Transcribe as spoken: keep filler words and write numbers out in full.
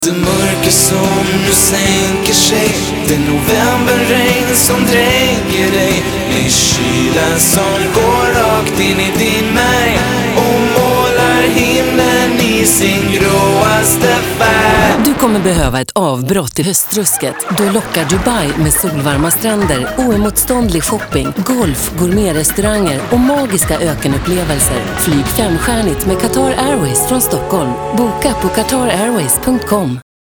Det mörker som nu sänker sig, det novemberregn som dränker dig, med kylan som går rakt in i din märg och målar himlen i sin gråaste färg. Du kommer behöva ett avbrott i höstrusket. Då lockar Dubai med solvarma stränder, oemotståndlig shopping, golf, gourmetrestauranger och magiska ökenupplevelser. Flyg femstjärnigt med Qatar Airways från Stockholm. Boka på qatar airways punkt com.